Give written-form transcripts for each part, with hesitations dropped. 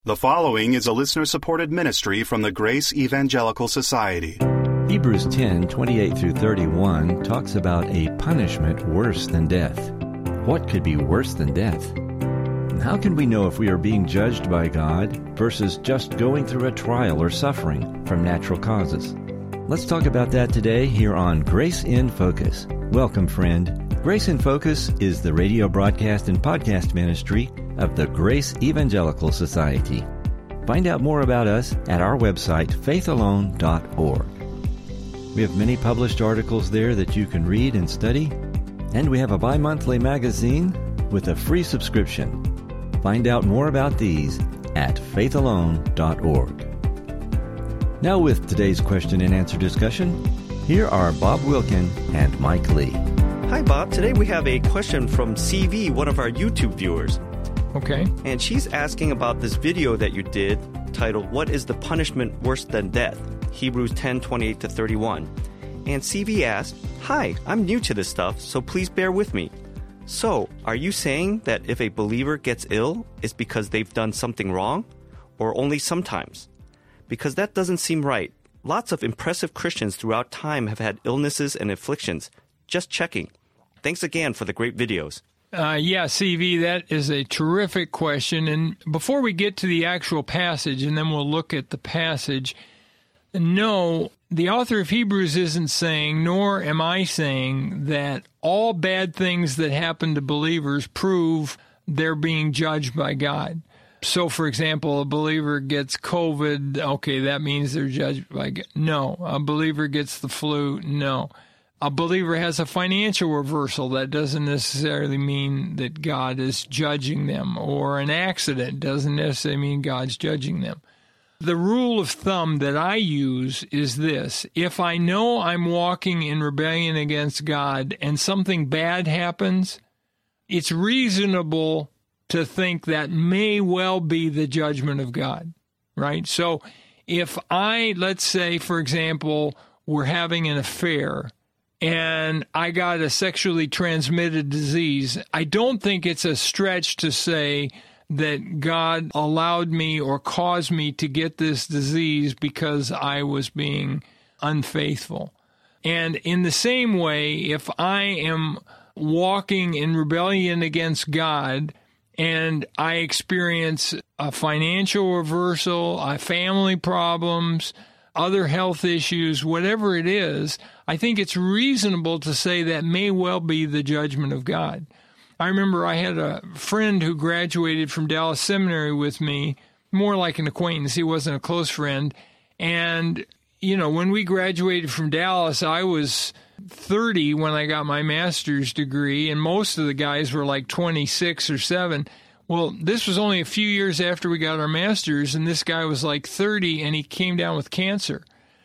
The following is a listener-supported ministry from the Grace Evangelical Society. Hebrews 10:28 through 31 talks about a punishment worse than death. What could be worse than death? And how can we know if we are being judged by God versus just going through a trial or suffering from natural causes? Let's talk about that today here on Grace in Focus. Welcome, friend. Grace in Focus is the radio broadcast and podcast ministry of the Grace Evangelical Society. Find out more about us at our website, faithalone.org. We have many published articles there that you can read and study, and we have a bi-monthly magazine with a free subscription. Find out more about these at faithalone.org. Now with today's question and answer discussion, here are Bob Wilkin and Mike Lee. Hi, Bob. Today we have a question from CV, one of our YouTube viewers. Okay. And she's asking about this video that you did titled, What is the Punishment Worse Than Death? Hebrews 10:28 to 31. And CV asked, Hi, I'm new to this stuff, so please bear with me. So, are you saying that if a believer gets ill, it's because they've done something wrong? Or only sometimes? Because that doesn't seem right. Lots of impressive Christians throughout time have had illnesses and afflictions. Just checking. Thanks again for the great videos. Yeah, CV, that is a terrific question. And before we get to the actual passage, and then we'll look at the passage, no, the author of Hebrews isn't saying, nor am I saying, that all bad things that happen to believers prove they're being judged by God. So, for example, a believer gets COVID, okay, that means they're judged by God. No. A believer gets the flu, no. A believer has a financial reversal, that doesn't necessarily mean that God is judging them. Or an accident doesn't necessarily mean God's judging them. The rule of thumb that I use is this. If I know I'm walking in rebellion against God and something bad happens, it's reasonable to think that may well be the judgment of God, right? So if let's say, for example, we're having an affair, and I got a sexually transmitted disease, I don't think it's a stretch to say that God allowed me or caused me to get this disease because I was being unfaithful. And in the same way, if I am walking in rebellion against God and I experience a financial reversal, family problems, other health issues, whatever it is, I think it's reasonable to say that may well be the judgment of God. I remember I had a friend who graduated from Dallas Seminary with me, more like an acquaintance. He wasn't a close friend. And, when we graduated from Dallas, I was 30 when I got my master's degree, and most of the guys were like 26 or 7. Well, this was only a few years after we got our master's, and this guy was like 30, and he came down with cancer.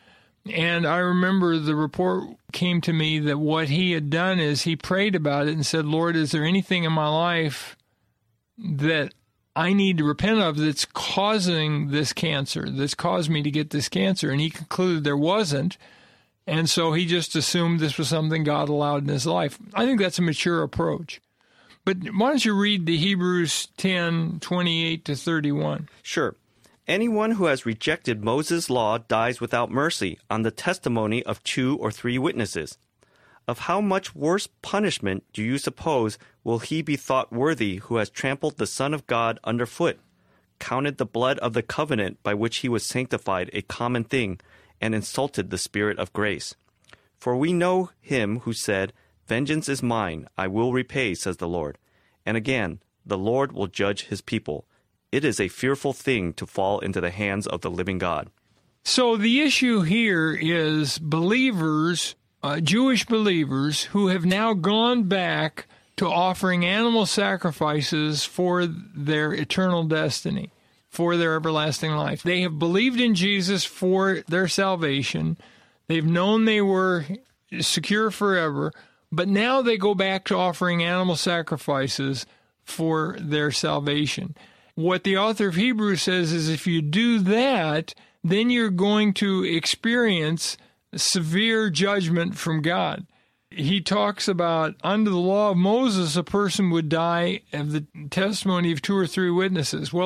And I remember the report came to me that what he had done is he prayed about it and said, Lord, is there anything in my life that I need to repent of that's causing this cancer, that's caused me to get this cancer? And he concluded there wasn't. And so he just assumed this was something God allowed in his life. I think that's a mature approach. But why don't you read the Hebrews 10:28 to 31? Sure. Anyone who has rejected Moses' law dies without mercy on the testimony of 2 or 3 witnesses. Of how much worse punishment do you suppose will he be thought worthy who has trampled the Son of God underfoot, counted the blood of the covenant by which he was sanctified a common thing, and insulted the Spirit of grace? For we know him who said, Vengeance is mine, I will repay, says the Lord. And again, the Lord will judge his people. It is a fearful thing to fall into the hands of the living God. So the issue here is believers, Jewish believers, who have now gone back to offering animal sacrifices for their eternal destiny, for their everlasting life. They have believed in Jesus for their salvation. They've known they were secure forever, but now they go back to offering animal sacrifices for their salvation. What the author of Hebrews says is if you do that, then you're going to experience severe judgment from God. He talks about, under the law of Moses, a person would die of the testimony of 2 or 3 witnesses. Well,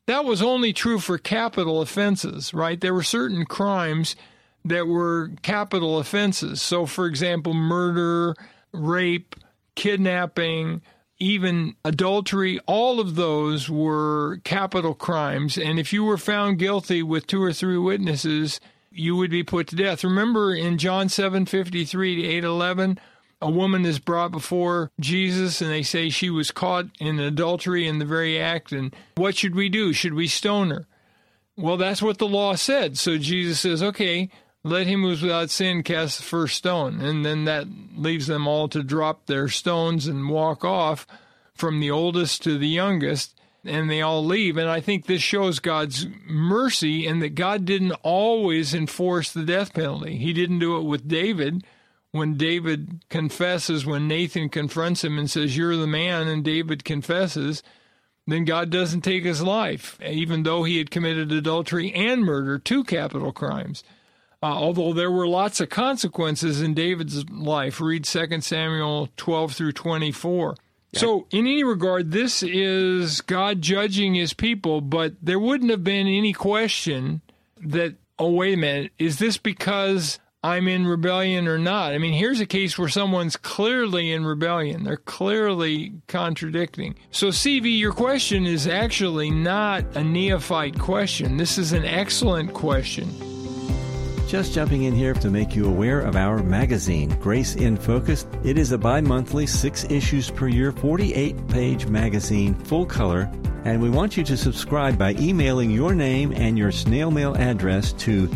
that was only true for capital offenses, right? There were certain crimes that were capital offenses. So, for example, murder, rape, kidnapping, even adultery, all of those were capital crimes. And if you were found guilty with 2 or 3 witnesses, you would be put to death. Remember in John 7:53 to 8:11, a woman is brought before Jesus and they say she was caught in adultery in the very act. And what should we do? Should we stone her? Well, that's what the law said. So Jesus says, okay, let him who is without sin cast the first stone. And then that leaves them all to drop their stones and walk off from the oldest to the youngest, and they all leave. And I think this shows God's mercy and that God didn't always enforce the death penalty. He didn't do it with David. When David confesses, when Nathan confronts him and says, you're the man, and David confesses, then God doesn't take his life, even though he had committed adultery and murder, 2 capital crimes. Although there were lots of consequences in David's life. Read 2 Samuel 12 through 24. Yeah. So in any regard, this is God judging his people, but there wouldn't have been any question that, oh, wait a minute, is this because I'm in rebellion or not? I mean, here's a case where someone's clearly in rebellion. They're clearly contradicting. So, CV, your question is actually not a neophyte question. This is an excellent question. Just jumping in here to make you aware of our magazine, Grace in Focus. It is a bi-monthly, 6 issues per year, 48-page magazine, full color, and we want you to subscribe by emailing your name and your snail mail address to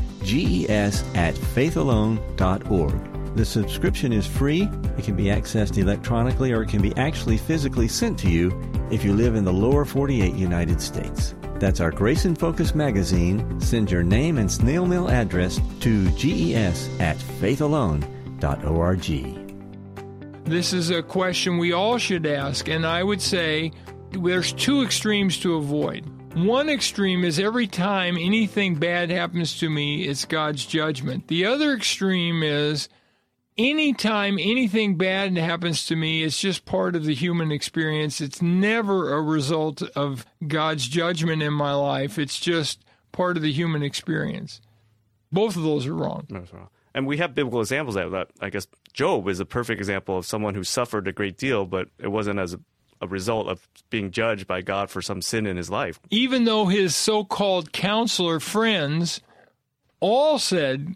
ges@faithalone.org. The subscription is free. It can be accessed electronically, or it can be actually physically sent to you if you live in the lower 48 United States. That's our Grace in Focus magazine. Send your name and snail mail address to ges@faithalone.org. This is a question we all should ask, and I would say there's 2 extremes to avoid. One extreme is every time anything bad happens to me, it's God's judgment. The other extreme is anytime anything bad happens to me, it's just part of the human experience. It's never a result of God's judgment in my life. It's just part of the human experience. Both of those are wrong. That's wrong. And we have biblical examples of that. I guess Job is a perfect example of someone who suffered a great deal, but it wasn't as a result of being judged by God for some sin in his life. Even though his so-called counselor friends all said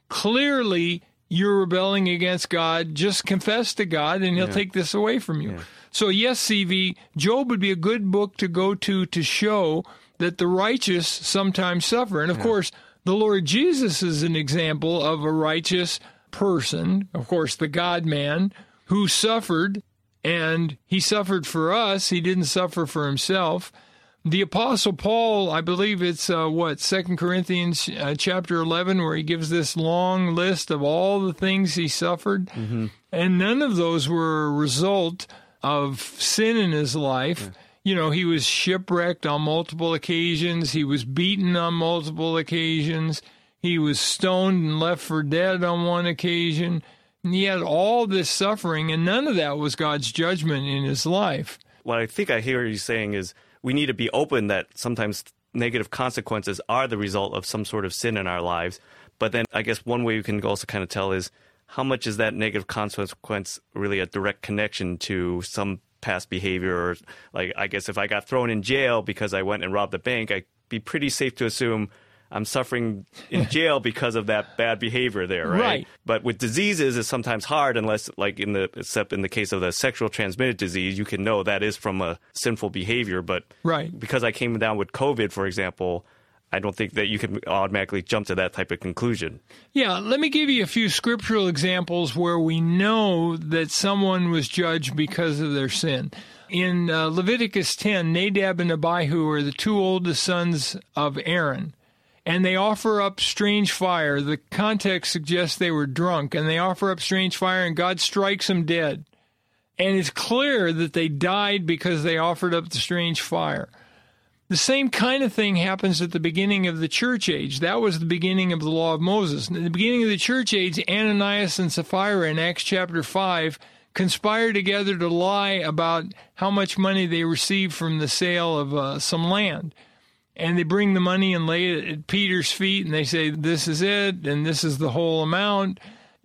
clearly, you're rebelling against God, just confess to God and he'll take this away from you. Yeah. So yes, CV, Job would be a good book to go to show that the righteous sometimes suffer. And of course, the Lord Jesus is an example of a righteous person, of course, the God-man, who suffered, and he suffered for us. He didn't suffer for himself. The Apostle Paul, I believe it's 2 Corinthians chapter 11, where he gives this long list of all the things he suffered. Mm-hmm. And none of those were a result of sin in his life. Yeah. You know, he was shipwrecked on multiple occasions. He was beaten on multiple occasions. He was stoned and left for dead on one occasion. And he had all this suffering, and none of that was God's judgment in his life. What I think I hear you saying is, we need to be open that sometimes negative consequences are the result of some sort of sin in our lives. But then I guess one way you can also kind of tell is how much is that negative consequence really a direct connection to some past behavior? Or like, I guess if I got thrown in jail because I went and robbed the bank, I'd be pretty safe to assume I'm suffering in jail because of that bad behavior there, right? Right. But with diseases, it's sometimes hard unless, like except in the case of the sexual transmitted disease, you can know that is from a sinful behavior. But because I came down with COVID, for example, I don't think that you can automatically jump to that type of conclusion. Yeah, let me give you a few scriptural examples where we know that someone was judged because of their sin. In Leviticus 10, Nadab and Abihu are the 2 oldest sons of Aaron. And they offer up strange fire. The context suggests they were drunk, and they offer up strange fire, and God strikes them dead. And it's clear that they died because they offered up the strange fire. The same kind of thing happens at the beginning of the church age. That was the beginning of the law of Moses. At the beginning of the church age, Ananias and Sapphira in Acts chapter 5 conspired together to lie about how much money they received from the sale of some land. and they bring the money and lay it at Peter's feet, and they say, this is it, and this is the whole amount.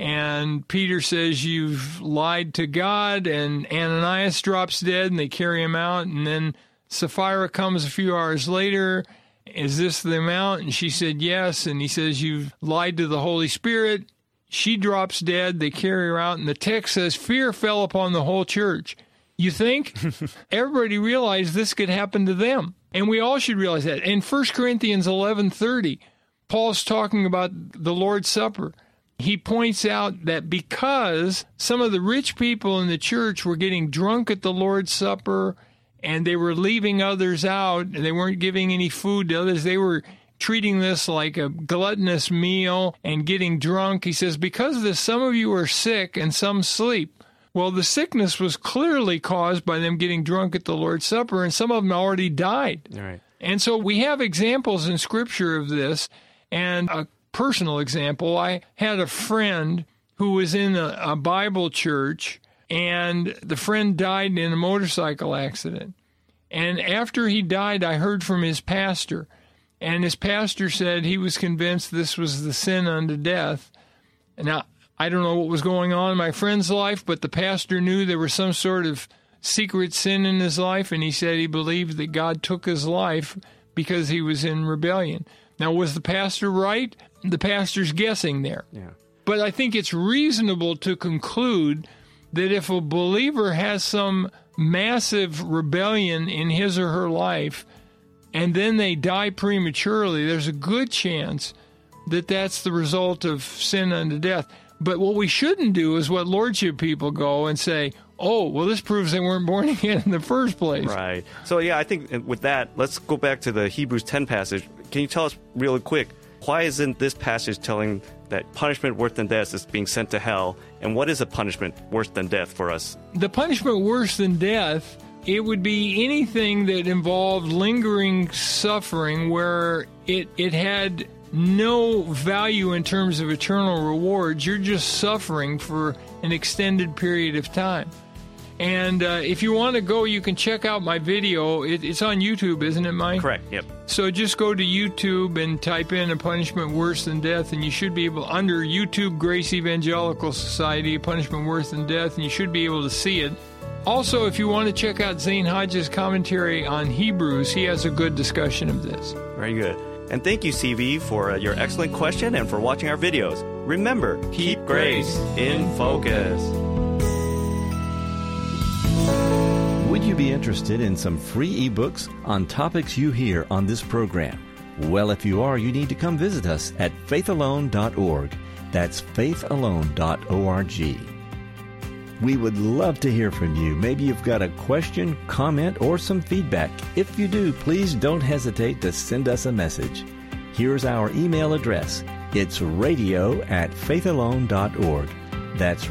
And Peter says, you've lied to God, and Ananias drops dead, and they carry him out. And then Sapphira comes a few hours later. Is this the amount? And she said, yes. And he says, you've lied to the Holy Spirit. She drops dead. They carry her out. And the text says, fear fell upon the whole church. You think? Everybody realized this could happen to them. And we all should realize that. In 1 Corinthians 11:30, Paul's talking about the Lord's Supper. He points out that because some of the rich people in the church were getting drunk at the Lord's Supper and they were leaving others out and they weren't giving any food to others, they were treating this like a gluttonous meal and getting drunk. He says, because of this, some of you are sick and some sleep. Well, the sickness was clearly caused by them getting drunk at the Lord's Supper, and some of them already died. Right. And so we have examples in Scripture of this, and a personal example, I had a friend who was in a Bible church, and the friend died in a motorcycle accident. And after he died, I heard from his pastor, and his pastor said he was convinced this was the sin unto death. Now, I don't know what was going on in my friend's life, but the pastor knew there was some sort of secret sin in his life, and he said he believed that God took his life because he was in rebellion. Now, was the pastor right? The pastor's guessing there. Yeah. But I think it's reasonable to conclude that if a believer has some massive rebellion in his or her life, and then they die prematurely, there's a good chance that that's the result of sin unto death. But what we shouldn't do is what lordship people go and say, oh, well, this proves they weren't born again in the first place. Right. So, yeah, I think with that, let's go back to the Hebrews 10 passage. Can you tell us really quick, why isn't this passage telling that punishment worse than death is being sent to hell? And what is a punishment worse than death for us? The punishment worse than death, it would be anything that involved lingering suffering where it had no value in terms of eternal rewards. You're just suffering for an extended period of time. And if you want to go, you can check out my video. It's on YouTube, isn't it, Mike? Correct, yep. So just go to YouTube and type in a punishment worse than death, and you should be able, under YouTube, Grace Evangelical Society, a punishment worse than death, and you should be able to see it. Also, if you want to check out Zane Hodges' commentary on Hebrews, he has a good discussion of this. Very good. And thank you, CV, for your excellent question and for watching our videos. Remember, keep grace in focus. Would you be interested in some free ebooks on topics you hear on this program? Well, if you are, you need to come visit us at faithalone.org. That's faithalone.org. We would love to hear from you. Maybe you've got a question, comment, or some feedback. If you do, please don't hesitate to send us a message. Here's our email address. It's radio@faithalone.org. That's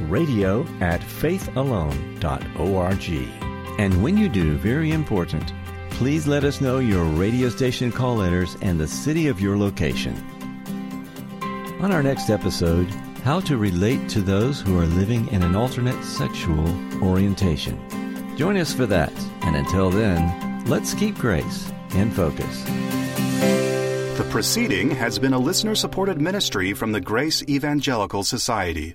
radio@faithalone.org. And when you do, very important, please let us know your radio station call letters and the city of your location. On our next episode, how to relate to those who are living in an alternate sexual orientation. Join us for that, and until then, let's keep grace in focus. The proceeding has been a listener-supported ministry from the Grace Evangelical Society.